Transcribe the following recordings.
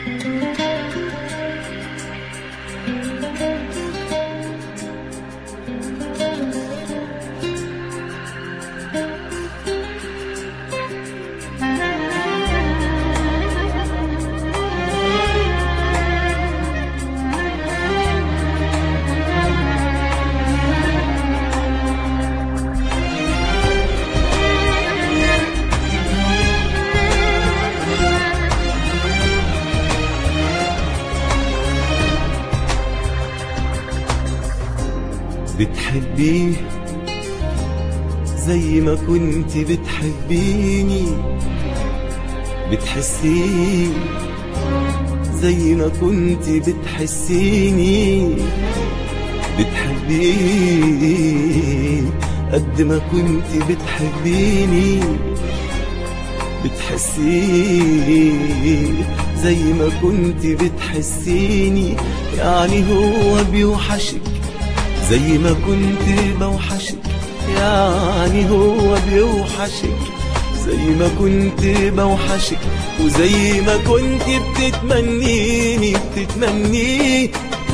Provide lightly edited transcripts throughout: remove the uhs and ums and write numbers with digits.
بتحبيه زي ما كنت بتحبيني، بتحسيه زي ما كنت بتحسيني، بتحبيه قد ما كنت بتحبيني، بتحسيه زي ما كنت بتحسيني. يعني هو بيوحشك زي ما كنت بوحشك، يعني هو بيوحشك زي ما كنت بوحشك، وزي ما كنت بتتمنيني بتتمنيه،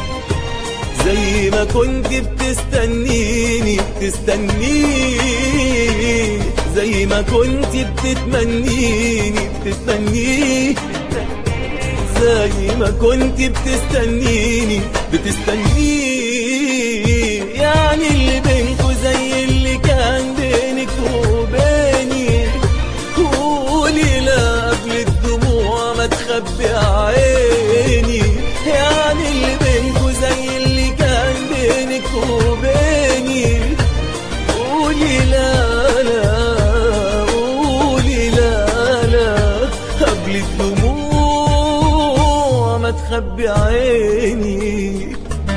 زي ما كنت بتستنيني بتستنيه، زي ما كنت بتتمنيني بتتمنيه، زي ما كنت بتستنيني بتستنيه. يعني اللي بينكو زي اللي كان بينك وبيني، قولي لا قبل الدموع ما تخبي عيني. يعني اللي بينكو زي اللي كان بينك وبيني، قولي لا لا، قولي لا لا قبل الدموع ما تخبي عيني.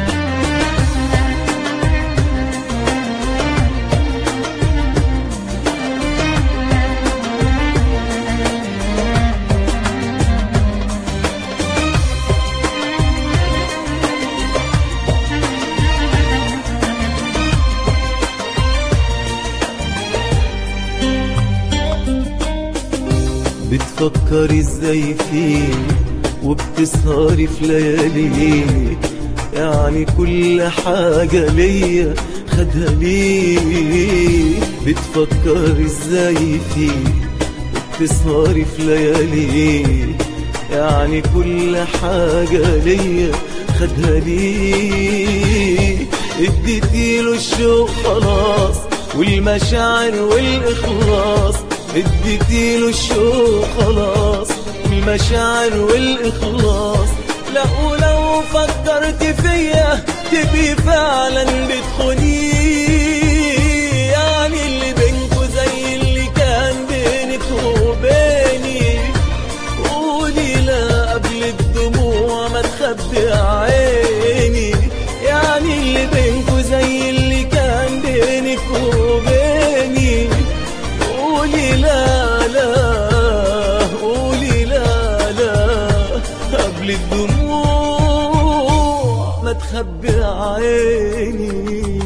بتفكري ازاي فيه وبتسهري في ليالي، يعني كل حاجة ليا خدها ليه. بتفكري ازاي فيه وبتسهري في ليالي، يعني كل حاجة ليا خدها ليه. اديتيله الشوق خلاص والمشاعر والإخلاص، اديتيله الشوق خلاص والمشاعر والإخلاص. لا ولو فكرت فيا تبقي فعلا بتخونيه. يعني اللي بينكو زي اللي كان بينك وبيني، قولي لا قبل الدموع ما تخبي عيني. يعني اللي بينكو زي اللي كان بينك وبيني، قولي لا لا، قولي لا لا قبل الدموع ما تخبي عيني.